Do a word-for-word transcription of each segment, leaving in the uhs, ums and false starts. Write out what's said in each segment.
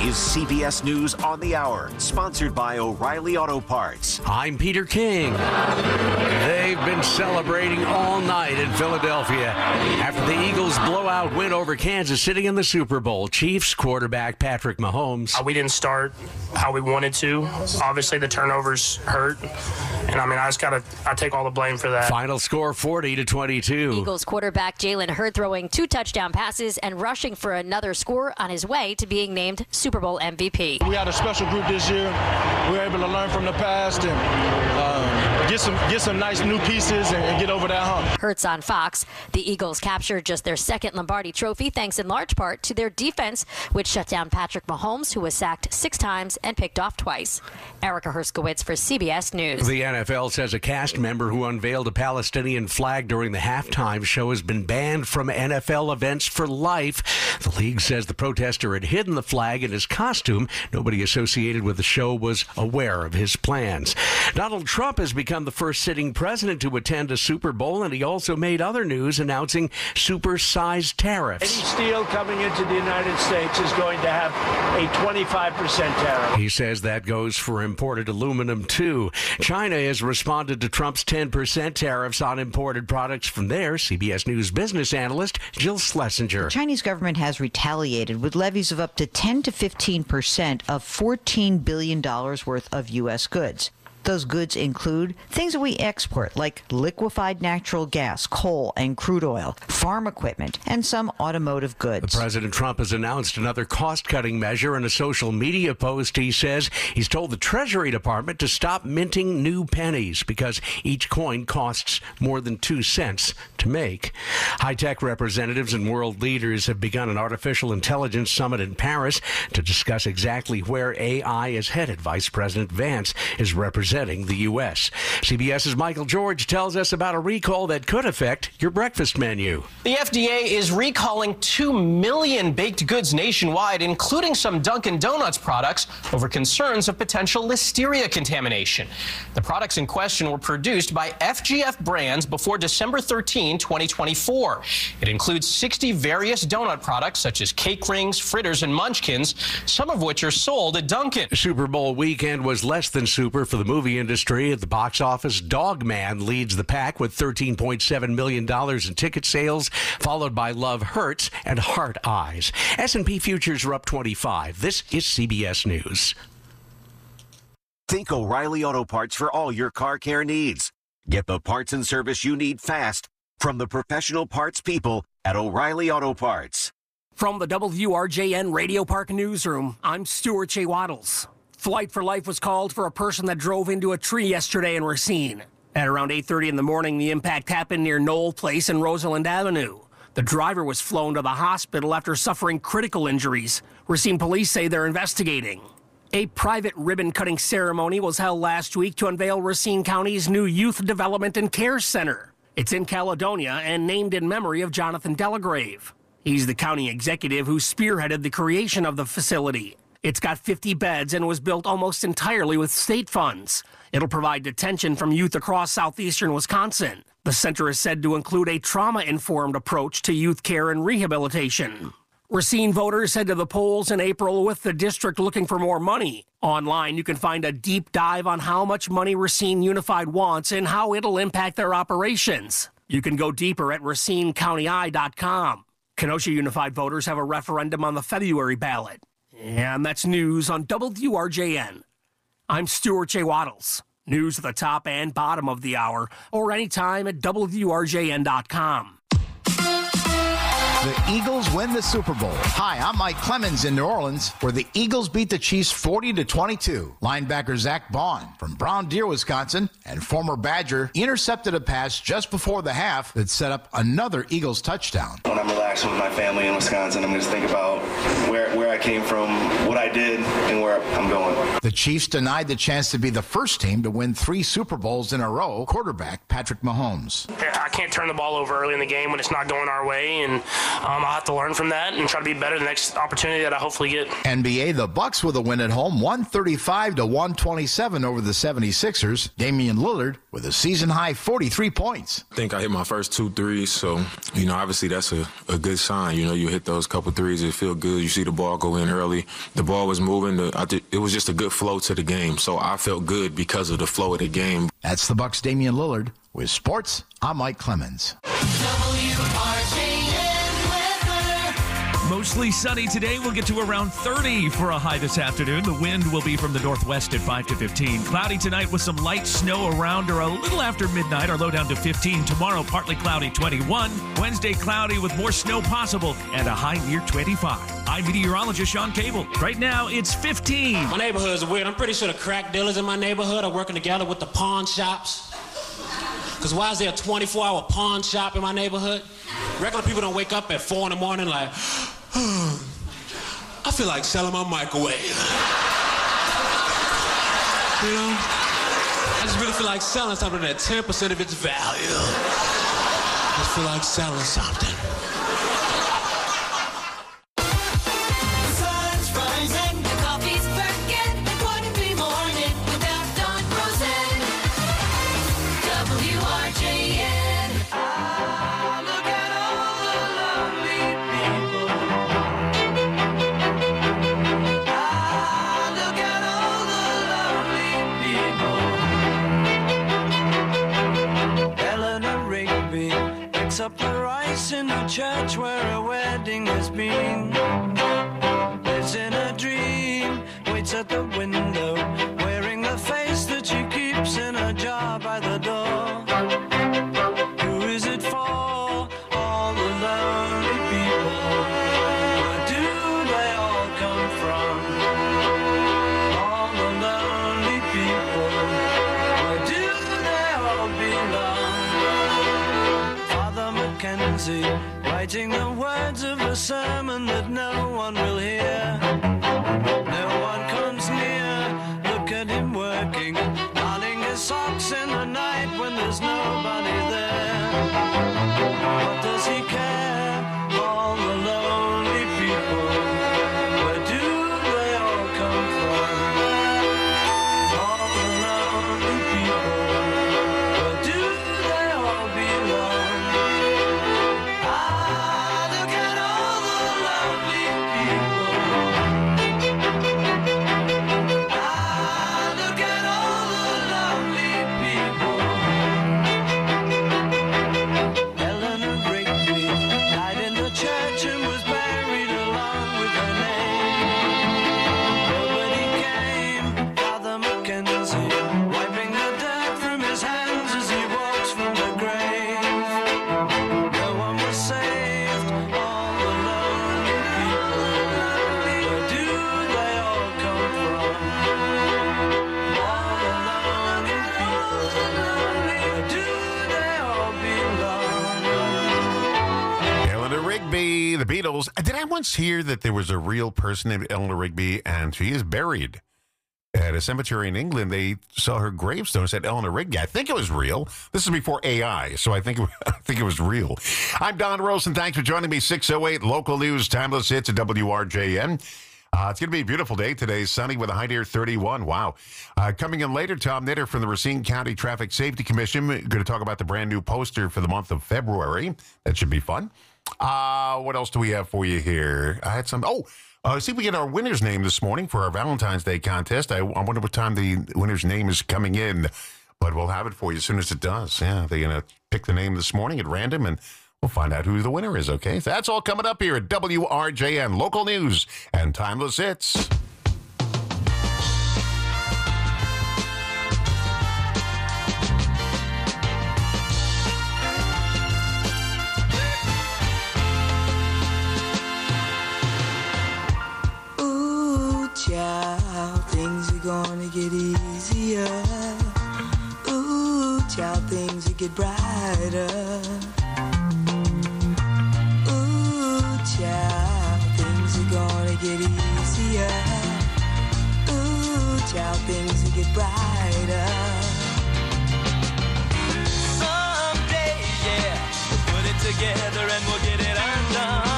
is C B S News on the Hour, sponsored by O'Reilly Auto Parts. I'm Peter King. They've been celebrating all night in Philadelphia after the Eagles' blowout win over Kansas City in the Super Bowl. Chiefs quarterback Patrick Mahomes. Uh, we didn't start how we wanted to. Obviously, the turnovers hurt. And, I mean, I just got to I take all the blame for that. Final score forty to twenty-two. Eagles quarterback Jalen Hurts throwing two touchdown passes and rushing for another score on his way to being named Super Bowl M V P. We had a special group this year. We were able to learn from the past and uh, get some get some nice new pieces and, and get over that hump. Hurts on Fox. The Eagles captured just their second Lombardi trophy thanks in large part to their defense, which shut down Patrick Mahomes, who was sacked six times and picked off twice. Erica Herskowitz for C B S News. The N F L says a cast member who unveiled a Palestinian flag during the halftime show has been banned from N F L events for life. The league says the protester had hidden the flag in his costume. Nobody associated with the show was aware of his plans. Donald Trump has become the first sitting president to attend a Super Bowl, and he also made other news announcing super-sized tariffs. Any steel coming into the United States is going to have a twenty-five percent tariff. He says that goes for imported aluminum, too. China has responded to Trump's ten percent tariffs on imported products from there. C B S News business analyst Jill Schlesinger. The Chinese government has retaliated with levies of up to ten to fifteen percent of fourteen billion dollars worth of U S goods. Those goods include things that we export, like liquefied natural gas, coal, and crude oil, farm equipment, and some automotive goods. President Trump has announced another cost-cutting measure in a social media post. He says he's told the Treasury Department to stop minting new pennies because each coin costs more than two cents to make. High-tech representatives and world leaders have begun an artificial intelligence summit in Paris to discuss exactly where A I is headed. Vice President Vance is representing the U S. CBS's Michael George tells us about a recall that could affect your breakfast menu. The F D A is recalling two million baked goods nationwide, including some Dunkin' Donuts products, over concerns of potential listeria contamination. The products in question were produced by F G F Brands before December thirteenth, twenty twenty-four. It includes sixty various donut products, such as cake rings, fritters, and munchkins, some of which are sold at Dunkin'. Super Bowl weekend was less than super for the movie industry. At the box office, Dog Man leads the pack with thirteen point seven million dollars in ticket sales, followed by Love Hurts and Heart Eyes. S and P futures are up twenty-five. This is C B S News. Think O'Reilly Auto Parts for all your car care needs. Get the parts and service you need fast from the professional parts people at O'Reilly Auto Parts. From the W R J N Radio Park Newsroom, I'm Stuart J. Waddles. Flight for Life was called for a person that drove into a tree yesterday in Racine. At around eight thirty in the morning, the impact happened near Knoll Place and Rosalind Avenue. The driver was flown to the hospital after suffering critical injuries. Racine police say they're investigating. A private ribbon-cutting ceremony was held last week to unveil Racine County's new Youth Development and Care Center. It's in Caledonia and named in memory of Jonathan Delagrave. He's the county executive who spearheaded the creation of the facility. It's got fifty beds and was built almost entirely with state funds. It'll provide detention from youth across southeastern Wisconsin. The center is said to include a trauma-informed approach to youth care and rehabilitation. Racine voters head to the polls in April with the district looking for more money. Online, you can find a deep dive on how much money Racine Unified wants and how it'll impact their operations. You can go deeper at racine county eye dot com. Kenosha Unified voters have a referendum on the February ballot. And that's news on W R J N. I'm Stuart J. Waddles. News at the top and bottom of the hour, or anytime at W R J N dot com. The Eagles win the Super Bowl. Hi, I'm Mike Clemens in New Orleans, where the Eagles beat the Chiefs forty to twenty-two. Linebacker Zach Bond from Brown Deer, Wisconsin, and former Badger intercepted a pass just before the half that set up another Eagles touchdown. When I'm relaxing with my family in Wisconsin, I'm just thinking about where, where I came from, what I did, and where I'm going. The Chiefs denied the chance to be the first team to win three Super Bowls in a row. Quarterback Patrick Mahomes. I can't turn the ball over early in the game when it's not going our way, and Um, I'll have to learn from that and try to be better the next opportunity that I hopefully get. N B A, the Bucks with a win at home, one thirty-five to one twenty-seven over the seventy-sixers. Damian Lillard with a season-high forty-three points. I think I hit my first two threes, so, you know, obviously that's a, a good sign. You know, you hit those couple threes, it feel good. You see the ball go in early. The ball was moving. The, I did, it was just a good flow to the game, so I felt good because of the flow of the game. That's the Bucks' Damian Lillard. With sports, I'm Mike Clemens. Mostly sunny today. We'll get to around thirty for a high this afternoon. The wind will be from the northwest at five to fifteen. Cloudy tonight with some light snow around or a little after midnight. Our low down to fifteen. Tomorrow, partly cloudy, twenty-one. Wednesday, cloudy with more snow possible and a high near twenty-five. I'm meteorologist Sean Cable. Right now, it's fifteen. My neighborhood's weird. I'm pretty sure the crack dealers in my neighborhood are working together with the pawn shops. Because why is there a twenty-four hour pawn shop in my neighborhood? Regular people don't wake up at four in the morning like, I feel like selling my microwave. You know? I just really feel like selling something at ten percent of its value. I just feel like selling something. The sun's rising, the coffee's burning, the quarterly morning without Don Rosen. W R J N. Ah, look at all the lovely people. Ah, look at all the lovely people. Eleanor Rigby picks up the rice in the church where a wedding has been. Lives in a dream, waits at the window, wearing the face that she keeps in a jar by the door. Who is it for? All the lonely people. Where do they all come from? All the lonely people. Where do they all belong? Father Mackenzie, writing the words of a sermon that no one will hear. No one comes near. Look at him working, darning his socks in the night when there's nobody there. What does he care? All the lonely people. Where do they all come from? All the lonely people. Where do they all belong? Ah, look at all the lovely people. Ah, look at all the lovely people. Eleanor Rigby died in the church and was buried along with her name. Nobody came. Father Mackenzie wiping the dirt from his hands as he walks from the grave. No one was saved. All the lonely people. Where do they all come from? All the lonely people. Where do they all belong? Eleanor Rigby, the Beatles. Did I once hear that there was a real person named Eleanor Rigby, and she is buried at a cemetery in England? They saw her gravestone. It said Eleanor Rigby. I think it was real. This is before A I, so I think I think it was real. I'm Don Rosen. Thanks for joining me. six oh eight local news, timeless hits at W R J N. Uh, it's going to be a beautiful day today. Sunny with a high near thirty-one. Wow. Uh, coming in later, Tom Knitter from the Racine County Traffic Safety Commission. Going to talk about the brand new poster for the month of February. That should be fun. Uh, what else do we have for you here? I had some. Oh, uh, see if we get our winner's name this morning for our Valentine's Day contest. I, I wonder what time the winner's name is coming in, but we'll have it for you as soon as it does. Yeah, they're going to pick the name this morning at random, and we'll find out who the winner is, okay? So that's all coming up here at W R J N, local news and timeless hits. Ooh, child, things are gonna get easier. Ooh, child, things will get brighter. Ooh, child, things are gonna get easier. Ooh, child, things will get brighter. Someday, yeah, we'll put it together and we'll get it undone.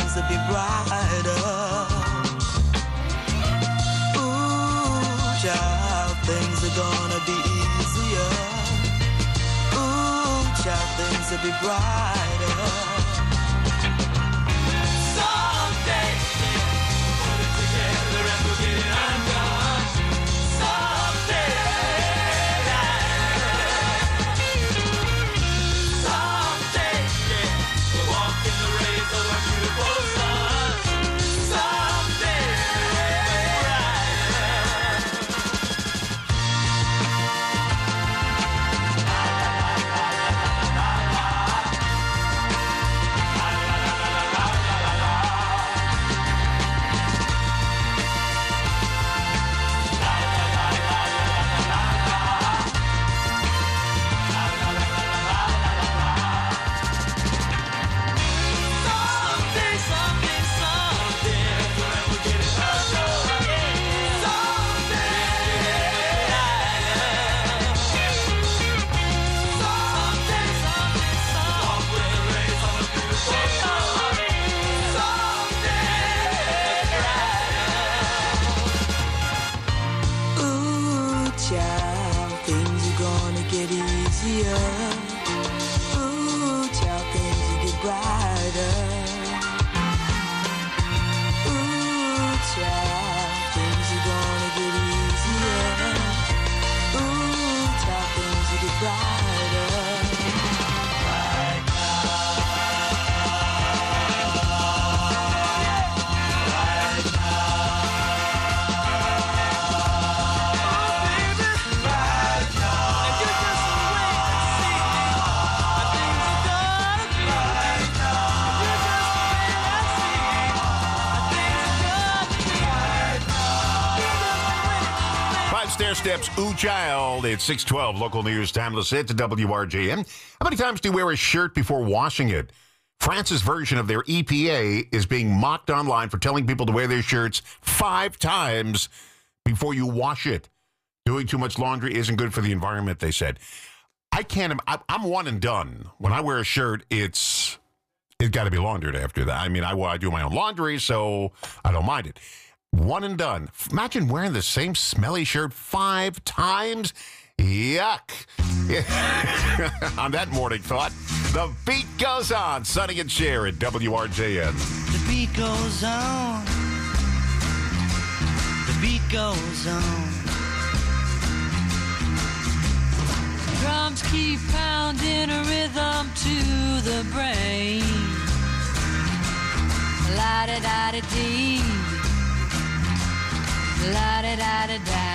things will be brighter. Ooh, child, things are gonna be easier. Ooh, child, things will be brighter. Someday, put it together and we'll get it undone. Someday, someday, yeah, we'll walk in the rays of our beautiful sun. Someday, Stair Steps, Ooh Child. It's six twelve, local news timeless hit to W R J M. How many times do you wear a shirt before washing it? France's version of their E P A is being mocked online for telling people to wear their shirts five times before you wash it. Doing too much laundry isn't good for the environment, they said. I can't, I'm one and done. When I wear a shirt, it's, it's got to be laundered after that. I mean, I, I do my own laundry, so I don't mind it. One and done. Imagine wearing the same smelly shirt five times. Yuck. On that morning thought, the beat goes on. Sonny and Cher at W R J N. The beat goes on. The beat goes on. Drums keep pounding a rhythm to the brain. La-da-da-da-dee. La-da-da-da-da.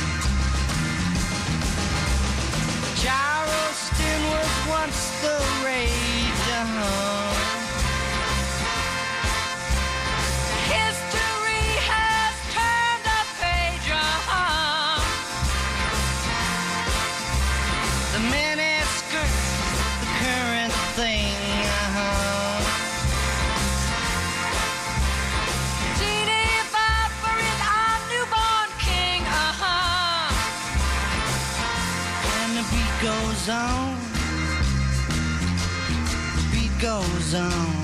Charleston was once the rage, uh-huh. History has turned a page, uh-huh. The miniskirts, the current thing, uh-huh. Goes on, the beat goes on.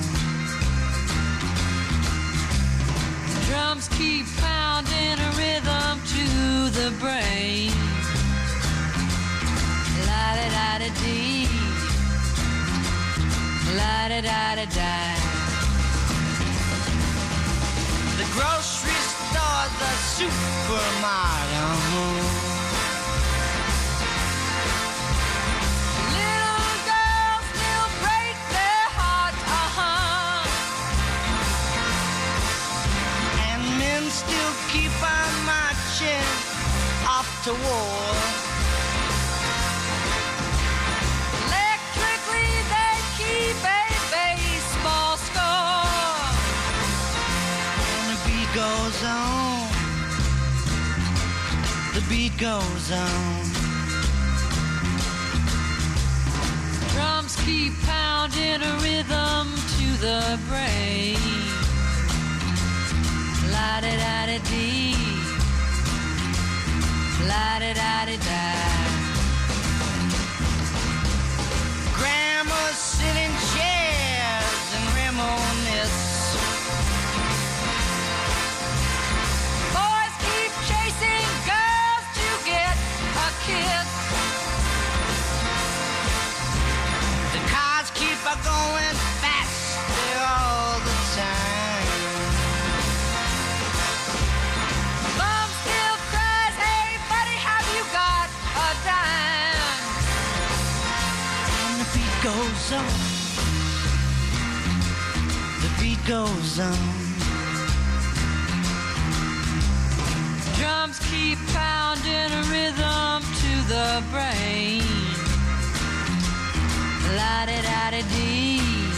Drums keep pounding a rhythm to the brain. La-da-da-da-dee, la-da-da-da-da. The grocery store, the supermarket. Still keep on marching off to war. Electrically they keep a baseball score. And the beat goes on. The beat goes on. Drums keep pounding a rhythm to the brain. La-da-da-da-dee, la-da-da-da-da. Grandma's sitting chairs and reminisce. goes on. The beat goes on. Drums keep pounding a rhythm to the brain. La-da-da-da-dee.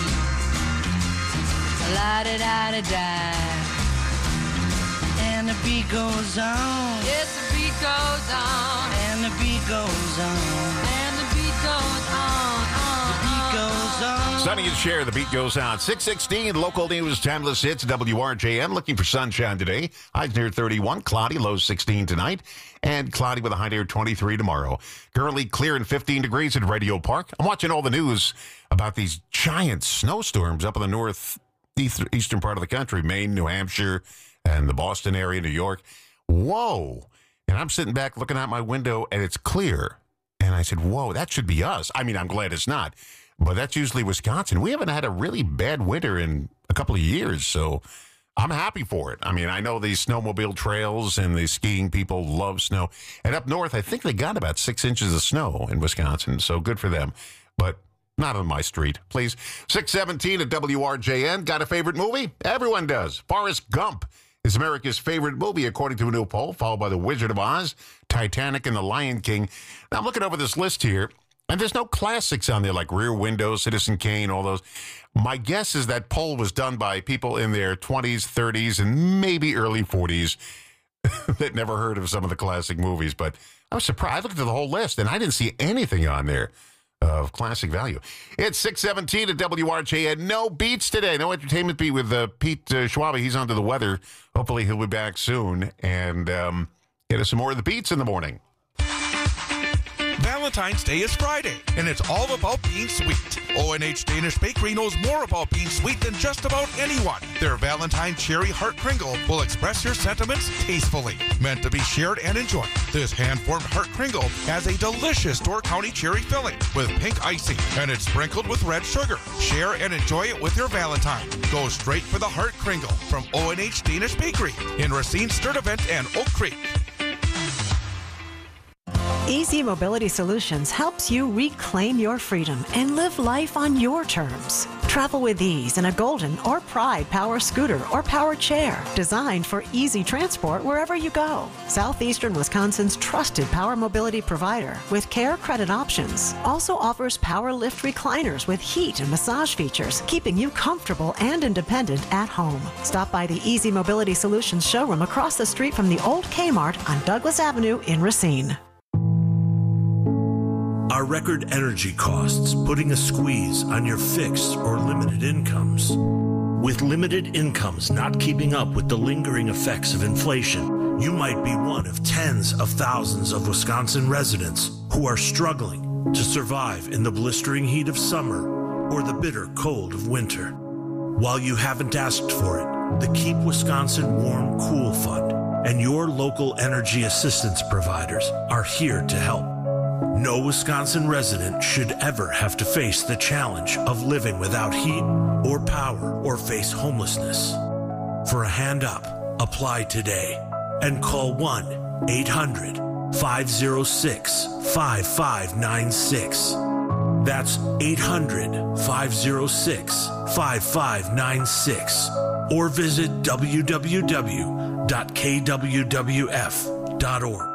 La-da-da-da-da. And the beat goes on. Yes, the beat goes on. And the beat goes on. And the beat goes on. on the beat goes on. Sonny and Cher, the beat goes on. six sixteen, local news, timeless hits, W R J M. Looking for sunshine today. Highs near thirty-one, cloudy, low sixteen tonight. And cloudy with a high near twenty-three tomorrow. Currently clear and fifteen degrees at Radio Park. I'm watching all the news about these giant snowstorms up in the northeastern part of the country. Maine, New Hampshire, and the Boston area, New York. Whoa. And I'm sitting back looking out my window, and it's clear. And I said, whoa, that should be us. I mean, I'm glad it's not. But that's usually Wisconsin. We haven't had a really bad winter in a couple of years, so I'm happy for it. I mean, I know these snowmobile trails and the skiing people love snow. And up north, I think they got about six inches of snow in Wisconsin, so good for them. But not on my street, please. six seventeen at W R J N. Got a favorite movie? Everyone does. Forrest Gump is America's favorite movie, according to a new poll, followed by The Wizard of Oz, Titanic, and The Lion King. Now, I'm looking over this list here, and there's no classics on there like Rear Window, Citizen Kane, all those. My guess is that poll was done by people in their twenties, thirties, and maybe early forties that never heard of some of the classic movies. But I was surprised. I looked at the whole list, and I didn't see anything on there of classic value. It's six seventeen at W R J N. No beats today. No entertainment beat with uh, Pete uh, Schwabe. He's under the weather. Hopefully he'll be back soon and um, get us some more of the beats in the morning. Valentine's Day is Friday, and it's all about being sweet. O N H Danish Bakery knows more about being sweet than just about anyone. Their Valentine Cherry Heart Kringle will express your sentiments tastefully. Meant to be shared and enjoyed, this hand-formed Heart Kringle has a delicious Door County cherry filling with pink icing, and it's sprinkled with red sugar. Share and enjoy it with your Valentine. Go straight for the Heart Kringle from O N H Danish Bakery in Racine, Sturtevant, and Oak Creek. Easy Mobility Solutions helps you reclaim your freedom and live life on your terms. Travel with ease in a Golden or Pride power scooter or power chair designed for easy transport wherever you go. Southeastern Wisconsin's trusted power mobility provider with care credit options also offers power lift recliners with heat and massage features, keeping you comfortable and independent at home. Stop by the Easy Mobility Solutions showroom across the street from the old Kmart on Douglas Avenue in Racine. Are record energy costs putting a squeeze on your fixed or limited incomes? With limited incomes not keeping up with the lingering effects of inflation, you might be one of tens of thousands of Wisconsin residents who are struggling to survive in the blistering heat of summer or the bitter cold of winter. While you haven't asked for it, the Keep Wisconsin Warm Cool Fund and your local energy assistance providers are here to help. No Wisconsin resident should ever have to face the challenge of living without heat or power or face homelessness. For a hand up, apply today and call one eight hundred five oh six five five nine six. That's eight hundred five oh six five five nine six or visit w w w dot k w w f dot org.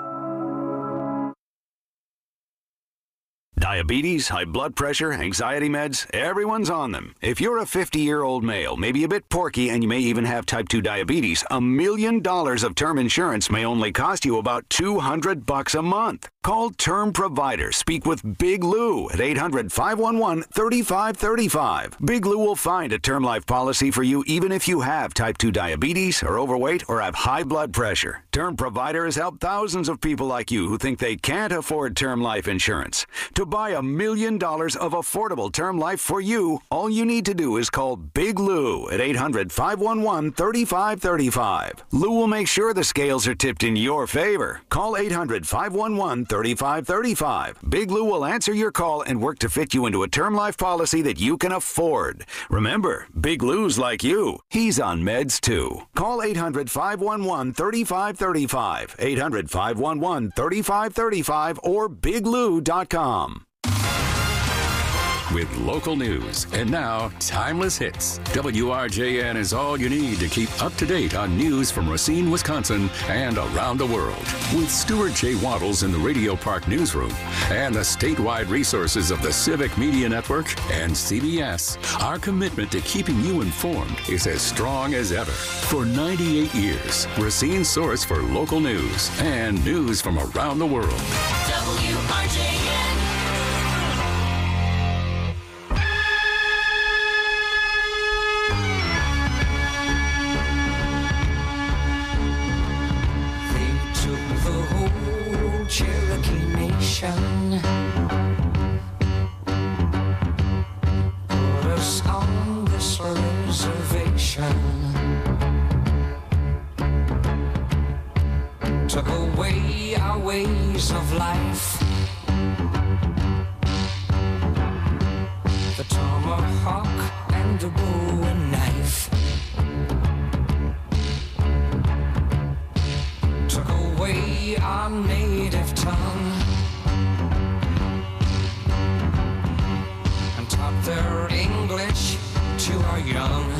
Diabetes, high blood pressure, anxiety meds, everyone's on them. If you're a fifty-year-old male, maybe a bit porky, and you may even have type two diabetes, a million dollars of term insurance may only cost you about two hundred bucks a month. Call Term Provider. Speak with Big Lou at eight hundred five one one three five three five. Big Lou will find a term life policy for you even if you have type two diabetes, are overweight, or have high blood pressure. Term Provider has helped thousands of people like you who think they can't afford term life insurance. To buy a million dollars of affordable term life for you, all you need to do is call Big Lou at eight hundred five one one three five three five. Lou will make sure the scales are tipped in your favor. Call eight hundred five one one three five three five. Big Lou will answer your call and work to fit you into a term life policy that you can afford. Remember, Big Lou's like you. He's on meds too. Call eight hundred five one one three five three five. eight hundred five one one three five three five or big lou dot com. with local news. And now, Timeless Hits. W R J N is all you need to keep up to date on news from Racine, Wisconsin, and around the world. With Stuart J. Waddles in the Radio Park newsroom and the statewide resources of the Civic Media Network and C B S, our commitment to keeping you informed is as strong as ever. For ninety-eight years, Racine's source for local news and news from around the world. W R J N. Cherokee Nation put us on this reservation, took away our ways of life, the tomahawk and the bow and knife, took away our native tongue and taught their English to our young.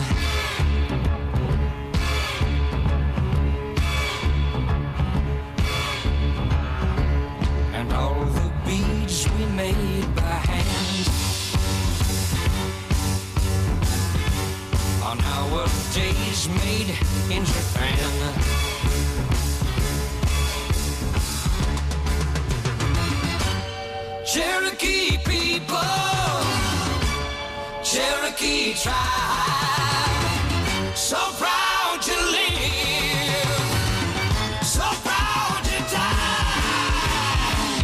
And all the beads we made by hand are nowadays made in Japan. Cherokee people, Cherokee tribe, so proud to live, so proud to die.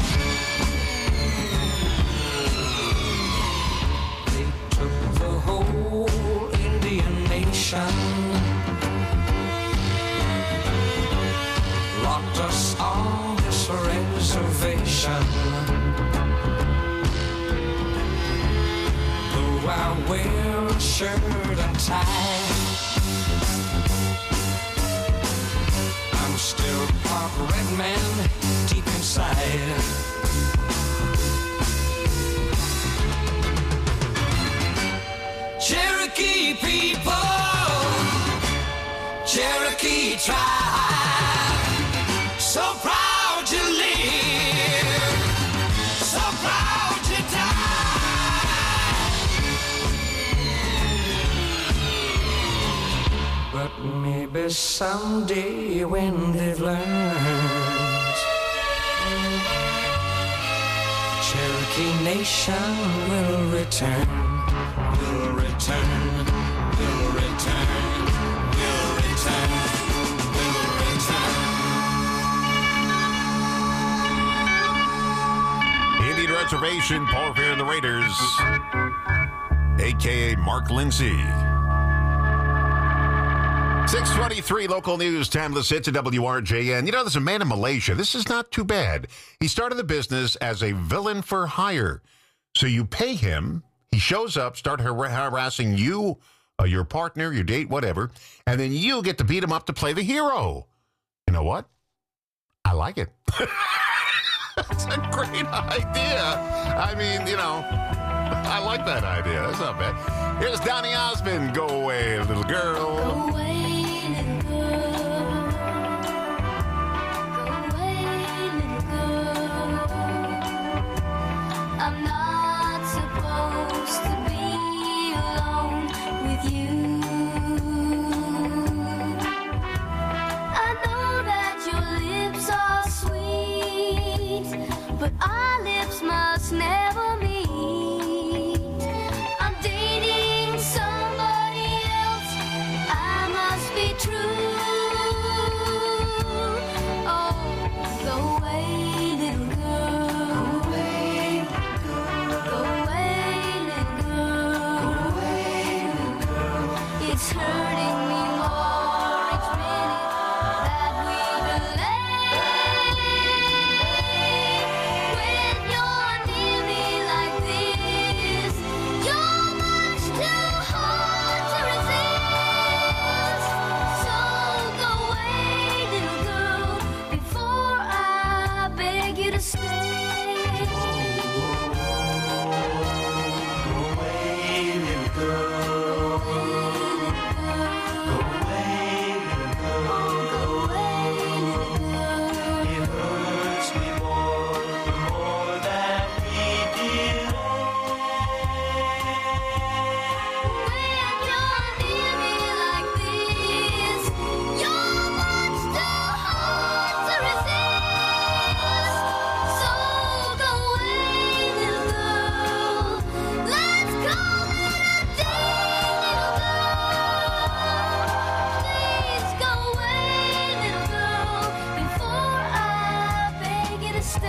They took the whole Indian nation, locked us on this reservation. I wear a shirt and tie, I'm still part red man deep inside. Cherokee people, Cherokee tribe, so proud to live, so proud to die. But maybe someday when they've learned, Cherokee Nation will return, will return, will return, will return, will return. Indian Reservation, Paul Revere and the Raiders, a k a. Mark Lindsay. six twenty-three local news, Timeless Hits at W R J N. You know, there's a man in Malaysia. This is not too bad. He started the business as a villain for hire. So you pay him, he shows up, start har- harassing you, uh, your partner, your date, whatever, and then you get to beat him up to play the hero. You know what? I like it. It's a great idea. I mean, you know, I like that idea. That's not bad. Here's Donny Osmond. Go away, little girl. Go away, little girl. Go away, little girl. I'm not supposed to be alone with you. I know that your lips are sweet, but our lips must never meet. I'm dating somebody else. I must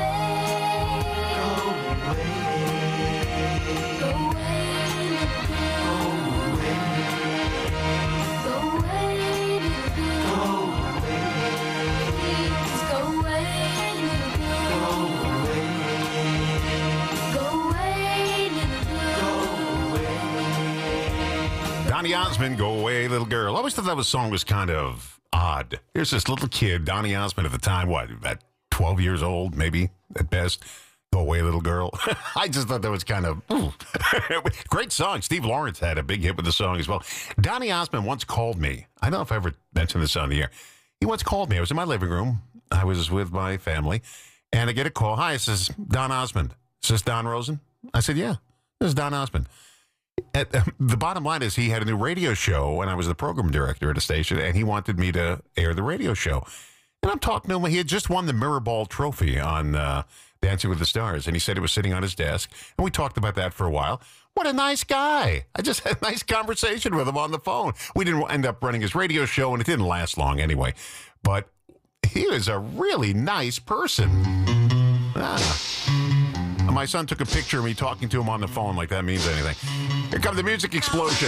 Donny Osmond, Go Away, Little Girl. I always thought that was, song was kind of odd. Here's this little kid, Donny Osmond at the time, what, about twelve years old, maybe, at best. Go Away, Little Girl. I just thought that was kind of, ooh. Great song. Steve Lawrence had a big hit with the song as well. Donny Osmond once called me. I don't know if I ever mentioned this on the air. He once called me. I was in my living room. I was with my family, and I get a call. Hi, this is Don Osmond. Is this Don Rosen? I said, yeah, this is Don Osmond. At, uh, the bottom line is he had a new radio show, and I was the program director at a station, and he wanted me to air the radio show. And I'm talking to him. He had just won the Mirrorball Trophy on uh, Dancing with the Stars, and he said it was sitting on his desk, and we talked about that for a while. What a nice guy. I just had a nice conversation with him on the phone. We didn't end up running his radio show, and it didn't last long anyway. But he is a really nice person. Ah. My son took a picture of me talking to him on the phone like that means anything. Here comes the music explosion.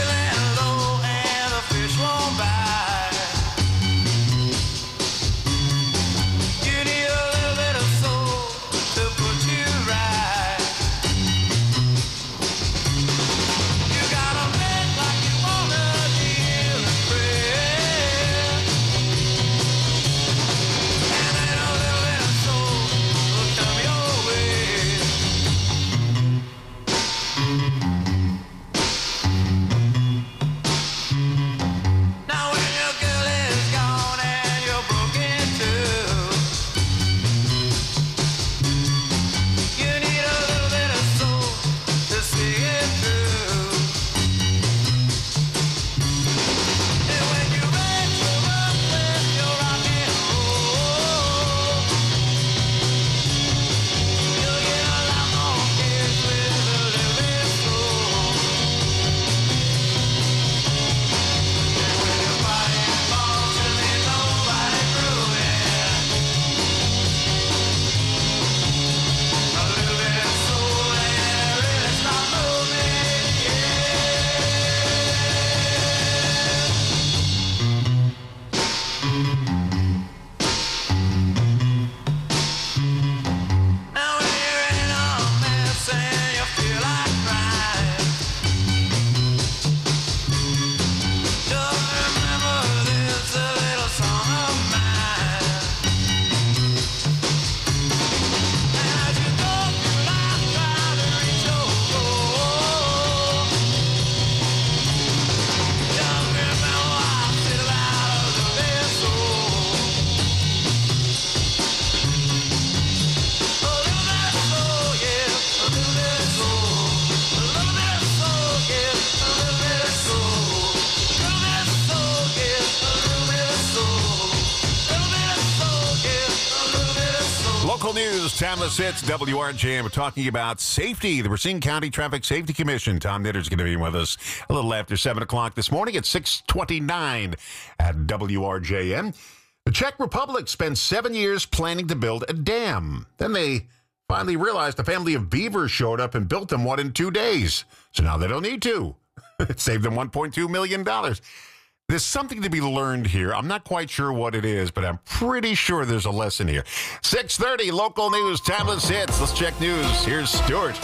News, timeless hits, W R J M. We're talking about safety. The Racine County Traffic Safety Commission. Tom Nitter's going to be with us a little after seven o'clock this morning at six twenty-nine at W R J M. The Czech Republic spent seven years planning to build a dam. Then they finally realized a family of beavers showed up and built them one in two days. So now they don't need to. It saved them one point two million dollars. There's something to be learned here. I'm not quite sure what it is, but I'm pretty sure there's a lesson here. six thirty, local news, timeless hits. Let's check news. Here's Stuart.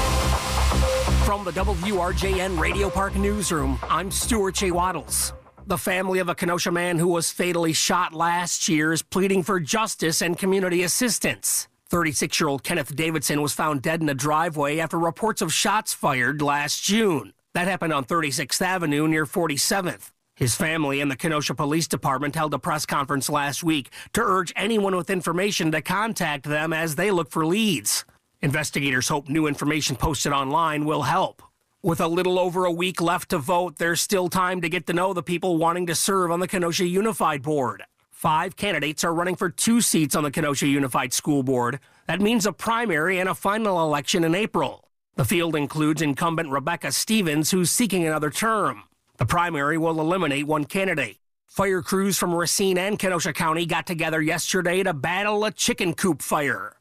From the W R J N Radio Park Newsroom, I'm Stuart J. Waddles. The family of a Kenosha man who was fatally shot last year is pleading for justice and community assistance. thirty-six-year-old Kenneth Davidson was found dead in a driveway after reports of shots fired last June. That happened on thirty-sixth Avenue near forty-seventh. His family and the Kenosha Police Department held a press conference last week to urge anyone with information to contact them as they look for leads. Investigators hope new information posted online will help. With a little over a week left to vote, there's still time to get to know the people wanting to serve on the Kenosha Unified Board. Five candidates are running for two seats on the Kenosha Unified School Board. That means a primary and a final election in April. The field includes incumbent Rebecca Stevens, who's seeking another term. The primary will eliminate one candidate. Fire crews from Racine and Kenosha County got together yesterday to battle a chicken coop fire.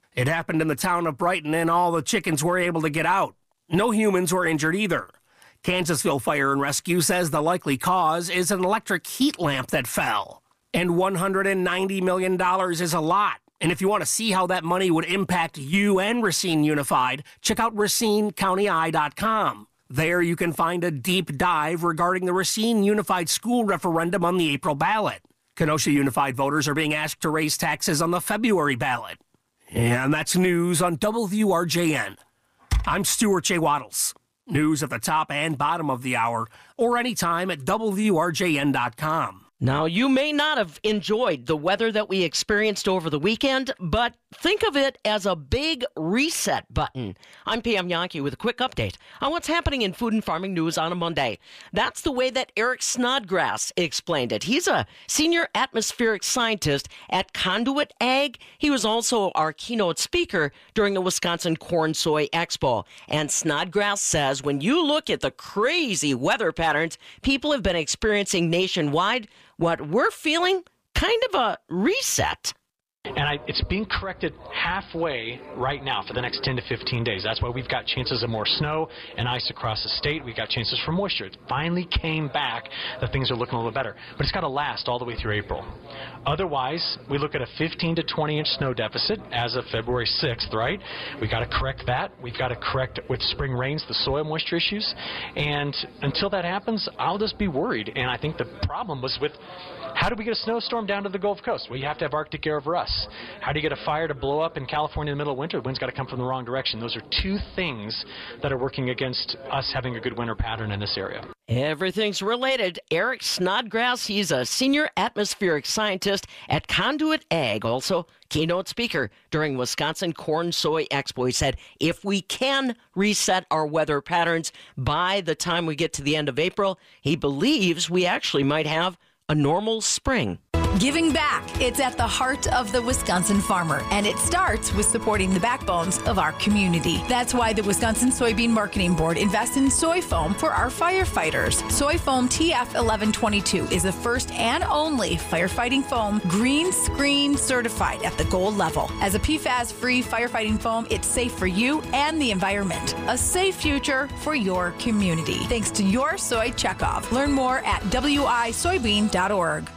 It happened in the town of Brighton, and all the chickens were able to get out. No humans were injured either. Kansasville Fire and Rescue says the likely cause is an electric heat lamp that fell. And one hundred ninety million dollars is a lot. And if you want to see how that money would impact you and Racine Unified, check out Racine County Eye dot com. There you can find a deep dive regarding the Racine Unified School referendum on the April ballot. Kenosha Unified voters are being asked to raise taxes on the February ballot. And that's news on W R J N. I'm Stuart J. Waddles. News at the top and bottom of the hour, or anytime at W R J N dot com. Now, you may not have enjoyed the weather that we experienced over the weekend, but think of it as a big reset button. I'm Pam Yankee with a quick update on what's happening in food and farming news on a Monday. That's the way that Eric Snodgrass explained it. He's a senior atmospheric scientist at Conduit Ag. He was also our keynote speaker during the Wisconsin Corn Soy Expo. And Snodgrass says when you look at the crazy weather patterns people have been experiencing nationwide, what we're feeling, kind of a reset. And I, it's being corrected halfway right now for the next ten to fifteen days. That's why we've got chances of more snow and ice across the state. We've got chances for moisture. It finally came back that things are looking a little better. But it's got to last all the way through April. Otherwise, we look at a fifteen to twenty inch snow deficit as of February sixth, right? We've got to correct that. We've got to correct with spring rains the soil moisture issues. And until that happens, I'll just be worried. And I think the problem was with how do we get a snowstorm down to the Gulf Coast? Well, you have to have Arctic air over us. How do you get a fire to blow up in California in the middle of winter? The wind's got to come from the wrong direction. Those are two things that are working against us having a good winter pattern in this area. Everything's related. Eric Snodgrass, he's a senior atmospheric scientist at Conduit Ag, also keynote speaker during Wisconsin Corn Soy Expo. He said, if we can reset our weather patterns by the time we get to the end of April, he believes we actually might have a normal spring. Giving back. It's at the heart of the Wisconsin farmer, and it starts with supporting the backbones of our community. That's why the Wisconsin Soybean Marketing Board invests in soy foam for our firefighters. Soy Foam T F eleven twenty-two is the first and only firefighting foam green screen certified at the gold level. As a P FAS-free firefighting foam, it's safe for you and the environment. A safe future for your community. Thanks to your soy checkoff. Learn more at W I soybean dot org.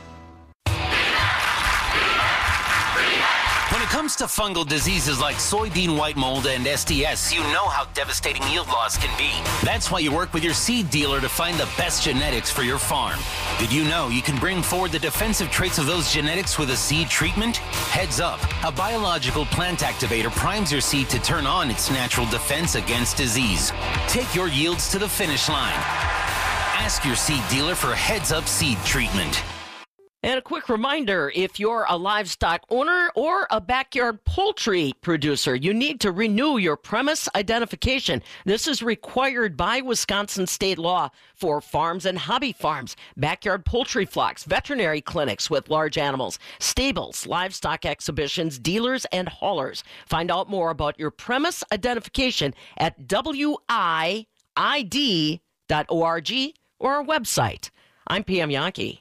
When it comes to fungal diseases like soybean white mold and S T S, you know how devastating yield loss can be. That's why you work with your seed dealer to find the best genetics for your farm. Did you know you can bring forward the defensive traits of those genetics with a seed treatment? Heads up, a biological plant activator primes your seed to turn on its natural defense against disease. Take your yields to the finish line. Ask your seed dealer for Heads Up seed treatment. And a quick reminder, if you're a livestock owner or a backyard poultry producer, you need to renew your premise identification. This is required by Wisconsin state law for farms and hobby farms, backyard poultry flocks, veterinary clinics with large animals, stables, livestock exhibitions, dealers, and haulers. Find out more about your premise identification at W I I D dot org or our website. I'm Pam Yankee.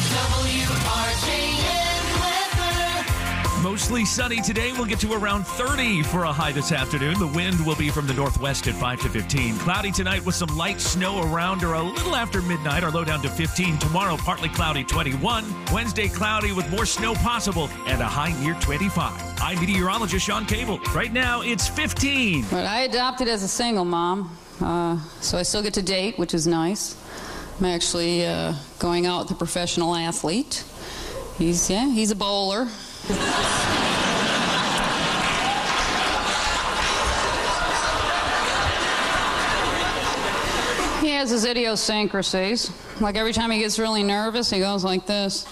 Mostly sunny today. We'll get to around thirty for a high this afternoon. The wind will be from the northwest at five to fifteen. Cloudy tonight with some light snow around or a little after midnight. Our low down to fifteen. Tomorrow, partly cloudy, twenty-one. Wednesday, cloudy with more snow possible and a high near twenty-five. I'm meteorologist Sean Cable. Right now, it's fifteen. Well, I adopted as a single mom, uh, so I still get to date, which is nice. I'm actually uh, going out with a professional athlete. He's, yeah, he's a bowler. He has his idiosyncrasies. Like every time he gets really nervous, he goes like this.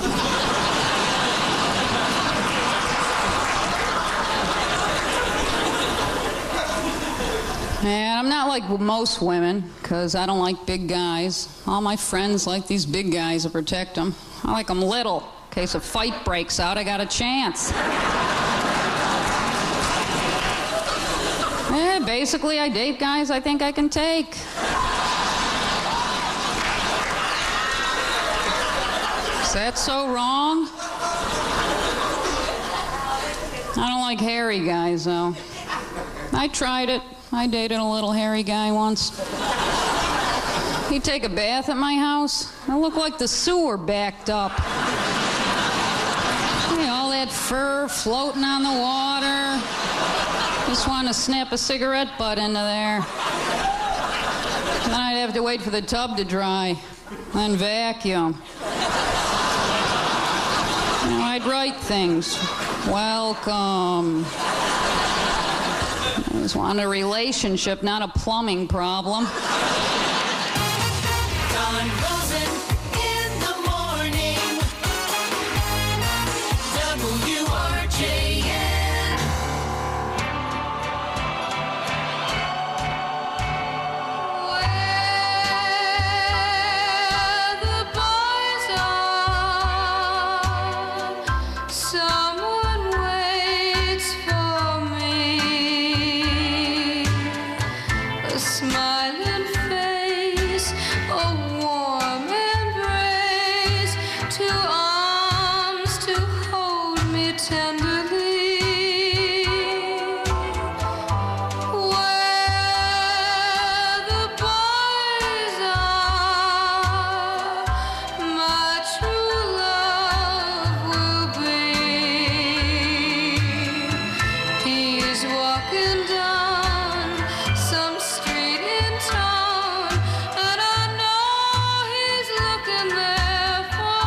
And I'm not like most women, because I don't like big guys. All my friends like these big guys to protect them. I like them little. In case a fight breaks out, I got a chance. Yeah, basically, I date guys I think I can take. Is that so wrong? I don't like like hairy guys, though. I tried it. I dated a little hairy guy once. He'd take a bath at my house. It looked like the sewer backed up. You know, all that fur floating on the water. Just want to snap a cigarette butt into there. Then I'd have to wait for the tub to dry, then vacuum. You know, I'd write things. Welcome. I just want a relationship, not a plumbing problem. Don Rosen in the morning. W R J N. Where the boys are, someone waits for me. A smiling face, a warm embrace, two arms to hold me tenderly. Where the boys are, my true love will be. He's walking down some street in town, and I know he's looking there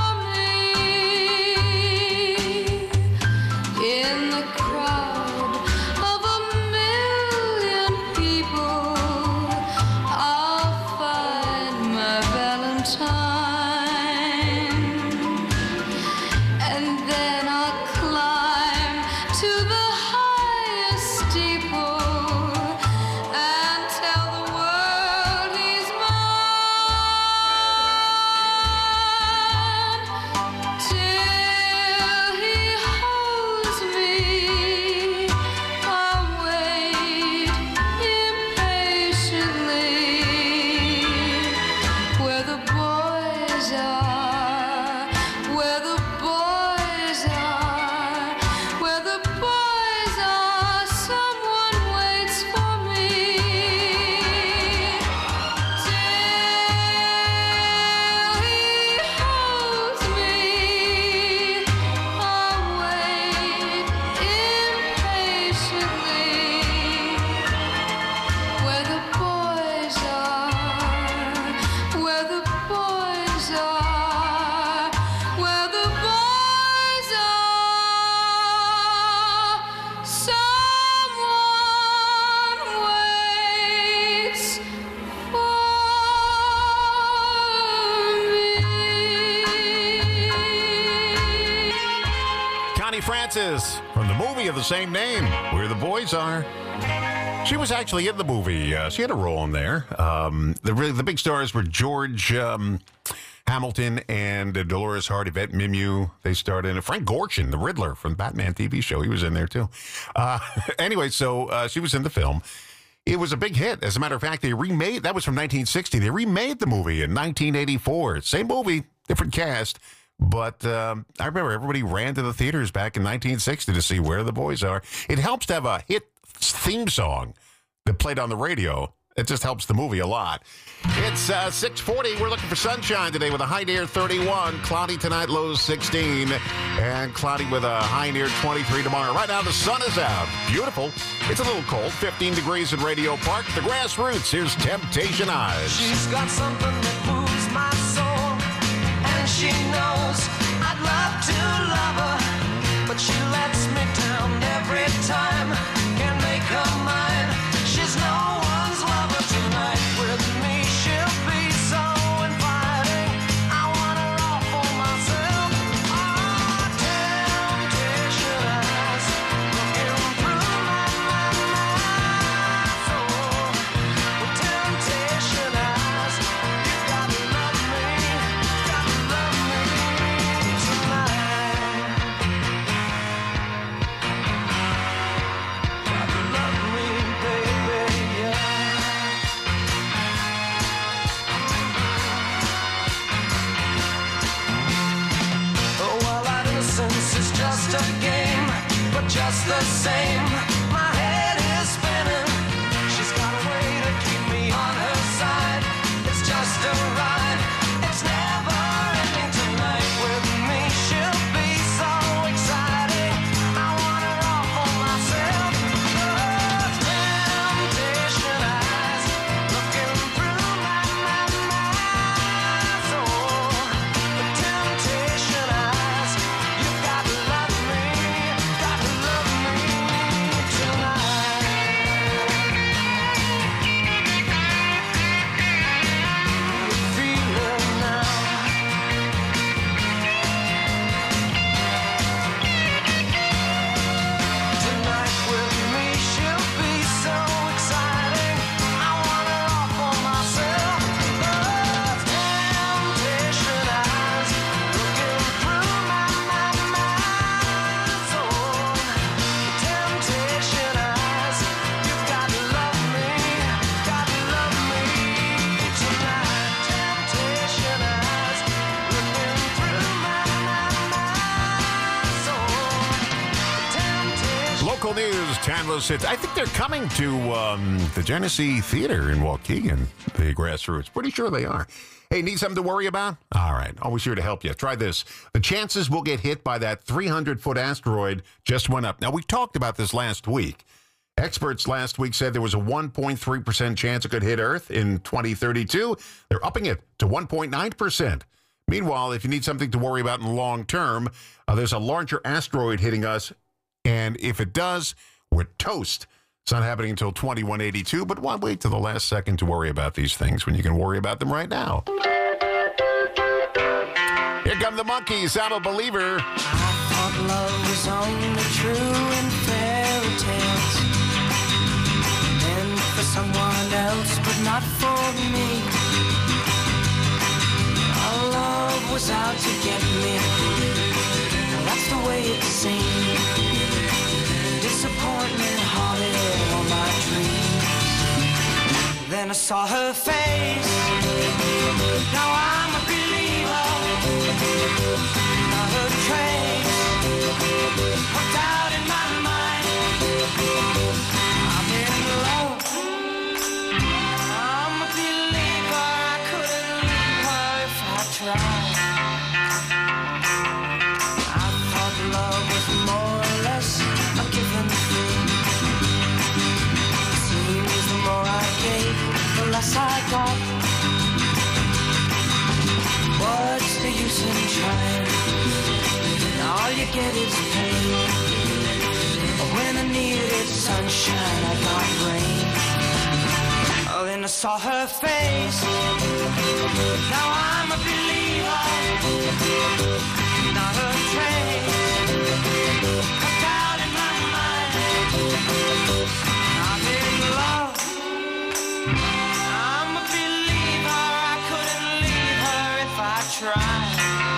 for me. In the crowd of a million people, I'll find my Valentine, and then I'll climb to the highest steeple and tell the world he's mine. Till he holds me, I'll wait impatiently. Where the boys are, where the boys are, where the boys are, someone waits for me. Till he holds me, I'll wait impatiently. Where the boys are, where the boys are, where the boys are, someone waits for me. Connie Francis from the movie of the same name, Where the Boys Are. She was actually in the movie. Uh, she had a role in there. Um, the really, the big stars were George um, Hamilton and uh, Dolores Hart, Yvette Mimieux. They starred in it. Frank Gorshin, the Riddler from the Batman T V show. He was in there, too. Uh, anyway, so uh, she was in the film. It was a big hit. As a matter of fact, they remade, that was from nineteen sixty. They remade the movie in nineteen eighty-four. Same movie, different cast. But um, I remember everybody ran to the theaters back in nineteen sixty to see Where the Boys Are. It helps to have a hit theme song that played on the radio. It just helps the movie a lot. It's uh, six forty. We're looking for sunshine today with a high near thirty-one. Cloudy tonight, lows sixteen. And cloudy with a high near twenty-three tomorrow. Right now, the sun is out. Beautiful. It's a little cold. fifteen degrees in Radio Park. The Grassroots. Here's Temptation Eyes. She's got something that moves my soul, and she knows I'd love to love her, but she lets me down every time. Can't make her mine. She's no one's lover tonight. With me, she'll be so inviting. I want her all for myself. Oh, temptation eyes looking through my, my, my soul. With temptation eyes, you gotta love me, gotta love me tonight. the same. My head is spinning. She's got a way to keep me on her side. It's just a ride. It's never ending tonight with me. She'll be so exciting. I want her all for myself. Those temptation eyes looking through my, my, my soul. The temptation eyes. You've got to love me. Got to love me tonight. Feel it now. Tonight with me, she'll be so exciting. I want her all for myself. Those temptation eyes looking through my, my, my soul. Temptation eyes, you've got to love me, got to love me tonight. Temptation eyes looking through my, my, my soul. Temptation. Local news, Timeless Hits. I think they're coming to um, the Genesee Theater in Waukegan, the Grassroots. Pretty sure they are. Hey, need something to worry about? All right, always here to help you. Try this. The chances we'll get hit by that three hundred foot asteroid just went up. Now, we talked about this last week. Experts last week said there was a one point three percent chance it could hit Earth in twenty thirty-two. They're upping it to one point nine percent. Meanwhile, if you need something to worry about in the long term, uh, there's a larger asteroid hitting us, and if it does, we're toast. It's not happening until twenty-one eighty-two, but why wait till the last second to worry about these things when you can worry about them right now? Here come the Monkees. I'm a believer. Thought love was only true in fairy tales, and for someone else, but not for me. Our love was out to get me. That's the way it seemed. Disappointment haunted all my dreams. Then I saw her face. Now I'm a believer. Not a trace. Put doubt in my mind. I'm in love. I'm a believer. I couldn't leave her if I tried. I thought love was more or less a given thing. Seems the more I gave, the less I got. What's the use in trying? All you get is pain. When I needed sunshine, I got rain. Oh, then I saw her face. Now I'm a believer. Not a trace. A doubt in my mind. I'm in love. I'm a believer. I couldn't leave her if I tried.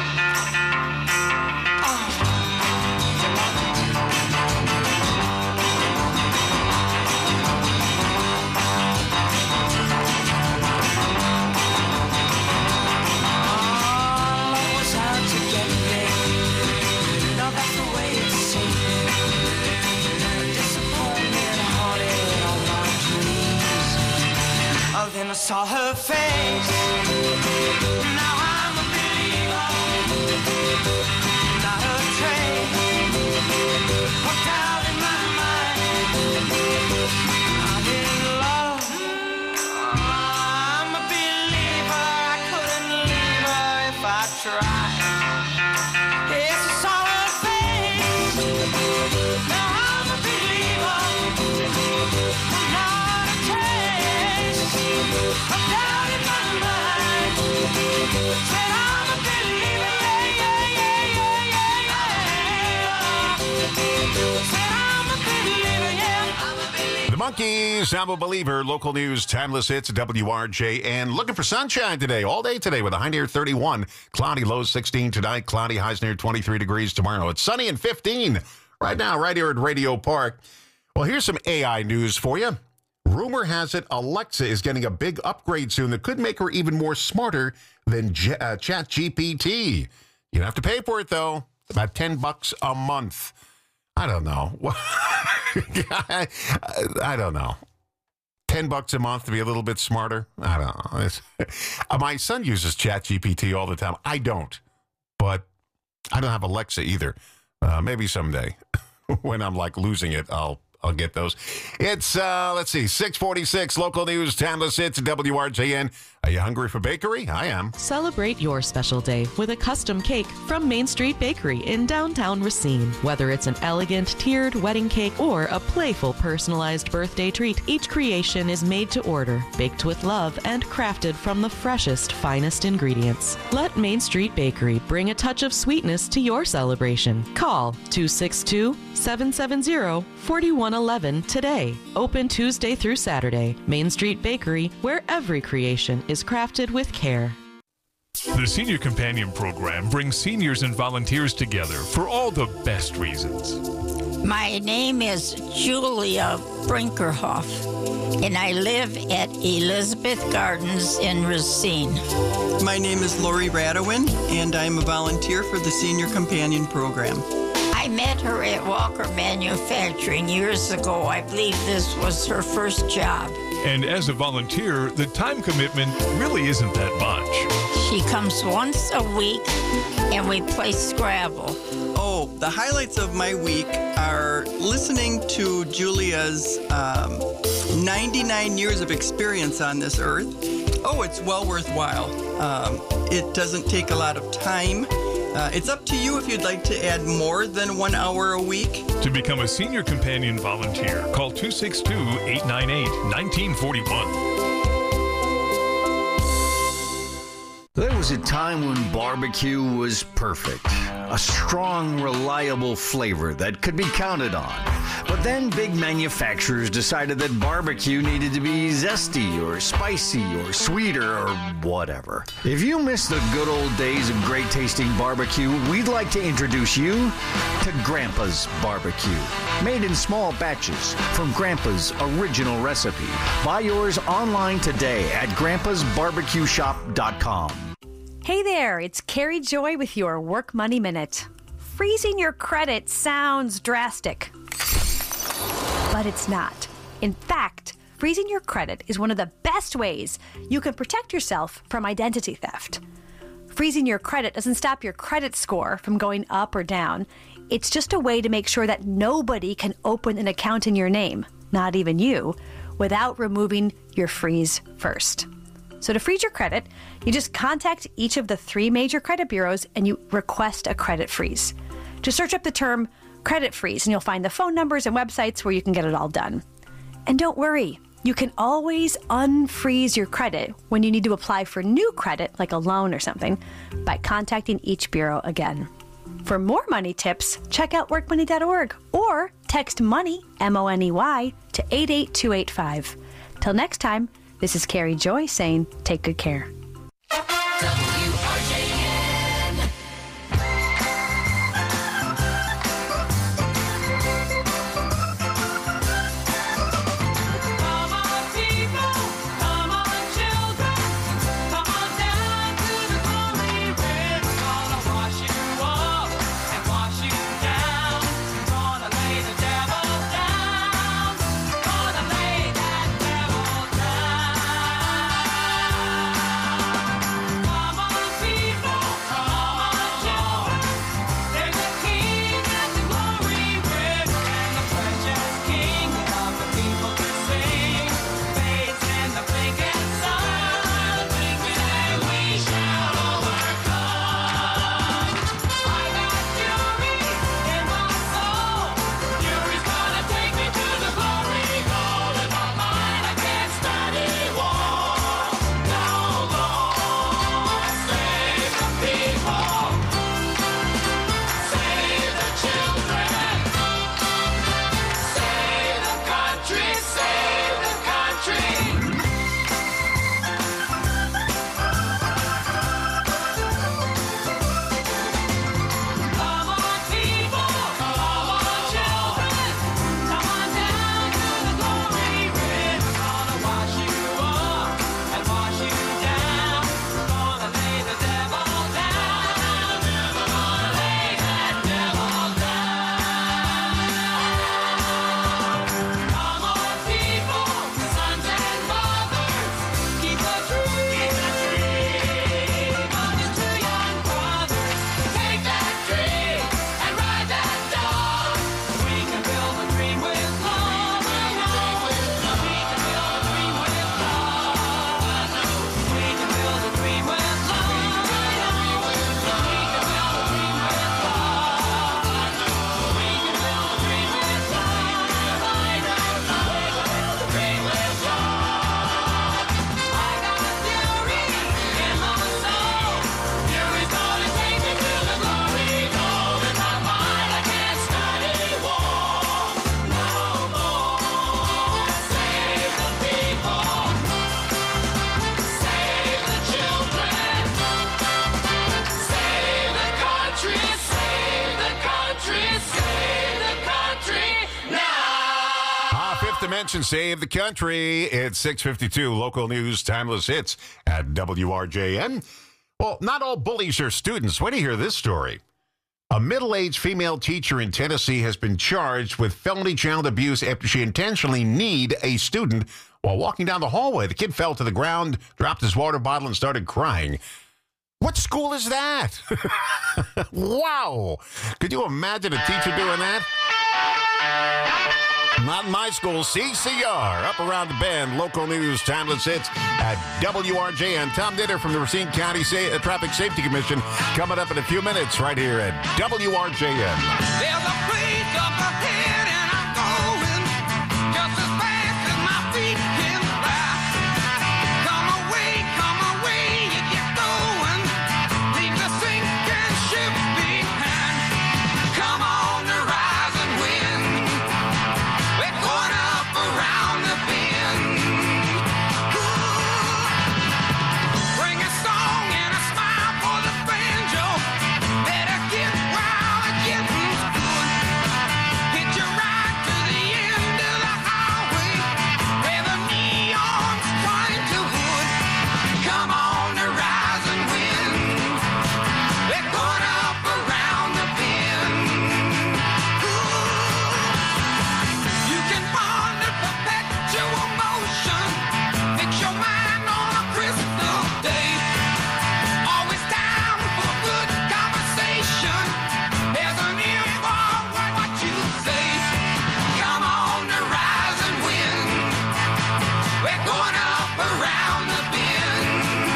Then I saw her face. Now I'm a believer. Not a trace. Put doubt in my mind. I'm in love. I'm a believer. I couldn't leave her if I tried. Yes, I saw her face. Now I'm a believer. Not a trace. I'm down in my mind. Said I'm a believer, yeah, yeah, yeah, yeah, yeah. Said I'm a believer, yeah. I'm a believer. The Monkees, I'm a believer. Local news, Timeless Hits, W R J N. Looking for sunshine today, all day today with a high near thirty-one. Cloudy lows sixteen tonight. Cloudy highs near twenty-three degrees tomorrow. It's sunny and fifteen right now, right here at Radio Park. Well, here's some A I news for you. Rumor has it Alexa is getting a big upgrade soon that could make her even more smarter than G- uh, ChatGPT. You don't have to pay for it, though. About ten bucks a month. I don't know. I, I don't know. Ten bucks a month to be a little bit smarter? I don't know. It's, uh, my son uses ChatGPT all the time. I don't. But I don't have Alexa either. Uh, maybe someday when I'm like losing it, I'll I'll get those. It's, uh, let's see, six forty-six, local news, Timeless Hits, W R J N. Are you hungry for bakery? I am. Celebrate your special day with a custom cake from Main Street Bakery in downtown Racine. Whether it's an elegant tiered wedding cake or a playful personalized birthday treat, each creation is made to order, baked with love, and crafted from the freshest, finest ingredients. Let Main Street Bakery bring a touch of sweetness to your celebration. Call two six two, seven seven zero, four one one one today. Open Tuesday through Saturday. Main Street Bakery, where every creation is crafted with care. The Senior Companion Program brings seniors and volunteers together for all the best reasons. My name is Julia Brinkerhoff, and I live at Elizabeth Gardens in Racine. My name is Lori Radowin, and I'm a volunteer for the Senior Companion Program. I met her at Walker Manufacturing years ago. I believe this was her first job. And as a volunteer, the time commitment really isn't that much. She comes once a week, and we play Scrabble. Oh, the highlights of my week are listening to Julia's um, ninety-nine years of experience on this earth. Oh, it's well worthwhile. Um, it doesn't take a lot of time. Uh, it's up to you if you'd like to add more than one hour a week. To become a Senior Companion volunteer, call two six two, eight nine eight, one nine four one. There was a time when barbecue was perfect. A strong, reliable flavor that could be counted on. But then big manufacturers decided that barbecue needed to be zesty or spicy or sweeter or whatever. If you miss the good old days of great tasting barbecue, we'd like to introduce you to Grandpa's Barbecue. Made in small batches from Grandpa's original recipe. Buy yours online today at grandpas barbecue shop dot com. Hey there, it's Carrie Joy with your Work Money Minute. Freezing your credit sounds drastic, but it's not. In fact, freezing your credit is one of the best ways you can protect yourself from identity theft. Freezing your credit doesn't stop your credit score from going up or down. It's just a way to make sure that nobody can open an account in your name, not even you, without removing your freeze first. So to freeze your credit, you just contact each of the three major credit bureaus and you request a credit freeze. Just search up the term credit freeze and you'll find the phone numbers and websites where you can get it all done. And don't worry, you can always unfreeze your credit when you need to apply for new credit, like a loan or something, by contacting each bureau again. For more money tips, check out work money dot org or text MONEY, M O N E Y, to eight eight two eight five. Till next time, this is Carrie Joy saying, take good care. lunch and save the country. It's six fifty-two, local news, timeless hits at W R J N. Well, not all bullies are students. Wait to hear this story. A middle-aged female teacher in Tennessee has been charged with felony child abuse after she intentionally kneed a student while walking down the hallway. The kid fell to the ground, dropped his water bottle, and started crying. What school is that? Wow. Could you imagine a teacher doing that? Not in my school. C C R, up around the bend. Local news, timeless hits at W R J N. Tom Ditter from the Racine County Sa- uh, Traffic Safety Commission coming up in a few minutes right here at W R J N. There's a place up ahead and I'm going just as fast as my feet can fly. Come away, come away, you get going. Leave the sinking ship behind. Come on the rising wind. We're going up around the bend. Ooh. Bring a song and a smile for the banjo. Better get wild and get good. Hit your ride to the end of the highway where the neon's trying to hood. Come on the rising wind. We're going up around the bend. Ooh. You can bond a perpetual motion. Fix your mind on a crystal day. Always down for good conversation. There's an ear for what you say. Come on the rising wind. We're going up around the bend.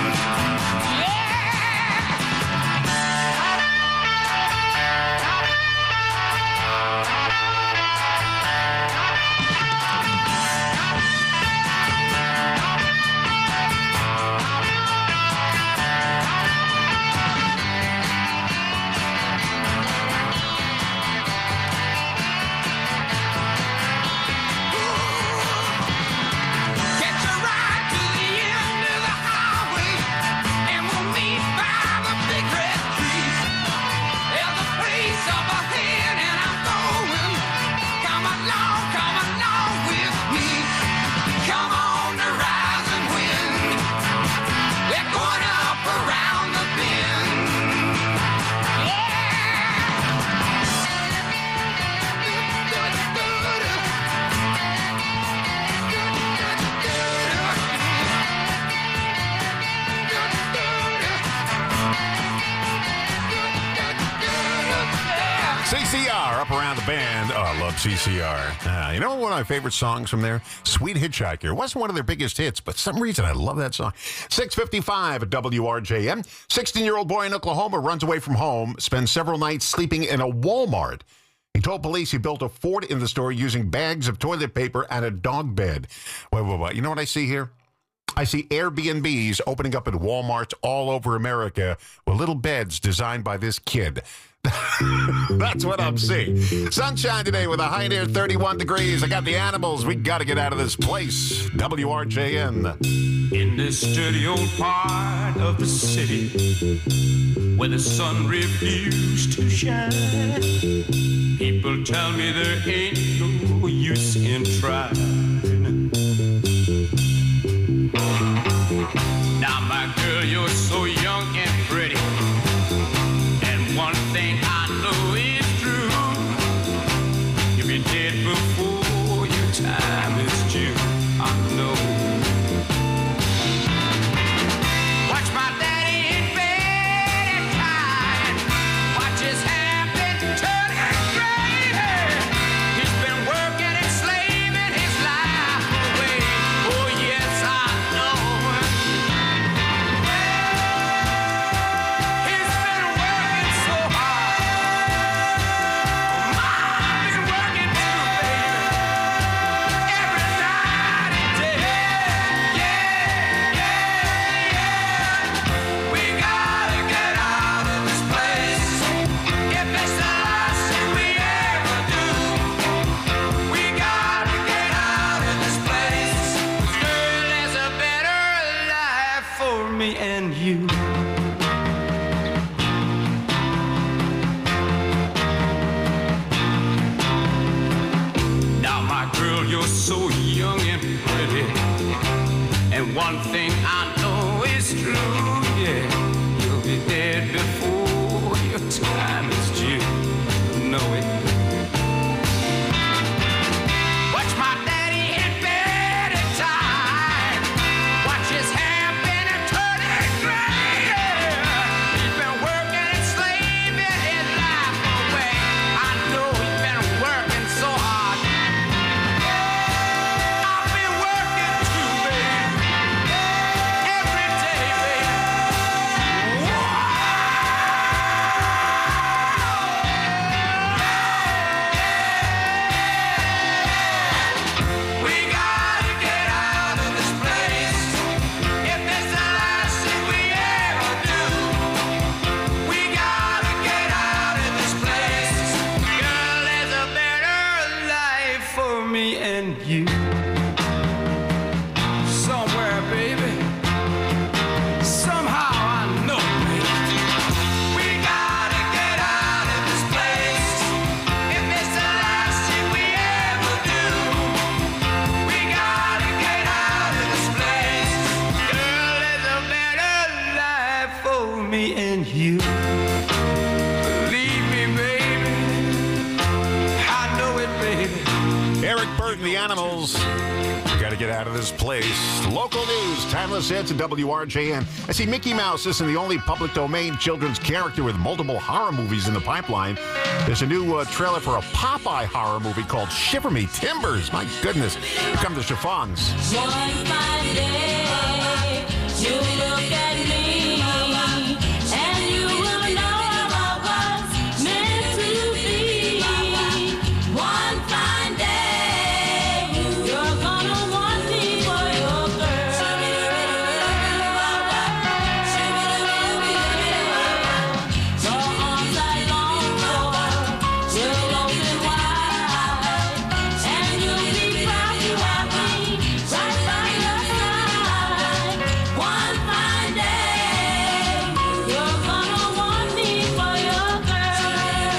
Catch a ride to the end of the highway, and we'll meet by the big red tree. There's a place up ahead, and I'm going. Come along, come along with me. Come on the rising wind. We're going up around the bend. C C R, up around the band. Oh, I love C C R. Uh, you know one of my favorite songs from there? Sweet Hitchhiker. It wasn't one of their biggest hits, but for some reason I love that song. six fifty-five at W R J M. sixteen-year-old boy in Oklahoma runs away from home, spends several nights sleeping in a Walmart. He told police he built a fort in the store using bags of toilet paper and a dog bed. Wait, wait, wait. You know what I see here? I see Airbnbs opening up at Walmarts all over America with little beds designed by this kid. That's what I'm seeing. Sunshine today with a high near thirty-one degrees. I got the animals. We got to get out of this place. W R J N. In this dirty old part of the city where the sun refused to shine, people tell me there ain't no use in trying. Now, my girl, you're so young and pretty, and one thing I know is true: you'll be dead before your time is due. I know. Watch my daddy in bed at night. Watch his hair been turning crazy. He's been working and slaving his life. and pretty. And one thing I know is true, yeah, you'll be dead before your time is due. Know it. Watch my daddy in bed at time. Watch his hair been a turning gray. He's been working and slaving his life away. I know he's been working so hard. I've been working too, baby. Every day, baby. We gotta get out of this place. If this is the last thing we ever do, we gotta get out of this place. Girl, there's a better life for me and you. Somewhere, baby. Somehow I know, baby. We gotta get out of this place. If this is the last thing we ever do, we gotta get out of this place. Girl, there's a better life for me and you. Believe me, baby. I know it, baby. Eric Burt and the Animals. Got to get out of this place. Local news, timeless hits at W R J N. I see Mickey Mouse isn't the only public domain children's character with multiple horror movies in the pipeline. There's a new uh, trailer for a Popeye horror movie called Shiver Me Timbers. My goodness. Here come the Chiffons. One fine day, you look at me, and you will know I was meant to be. One fine day, you're gonna want me for your girl. Your arms are long, will open wide, and you'll be proud to have me right by your side. One fine day, you're gonna want me for your girl.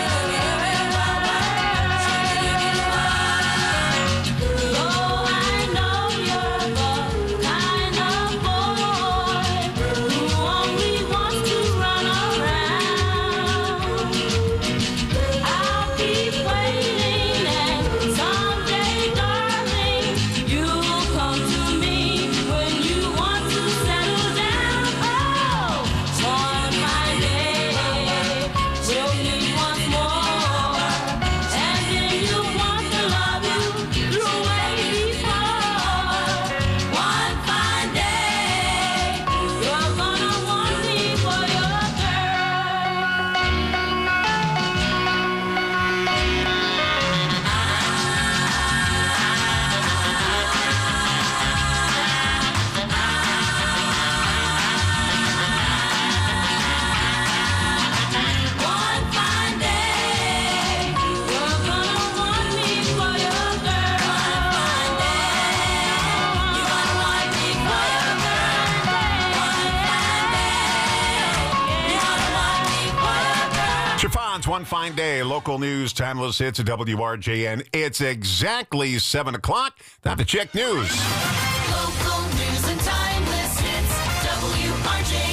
Though I know you're the kind of boy who only wants to run around, I'll keep waiting, and someday, darling, you'll come to me when you want to settle down. Oh, one fine day, we'll meet once more, and then you'll want to love you the way before. One fine day, you're gonna want me for your One fine day, you're gonna want me for your girl. One fine day, you're gonna want me for your girl. One fine day, you're gonna want me for your girl. Chiffons, One Fine Day. Local news, timeless hits at W R J N. It's exactly seven o'clock. Time to check news.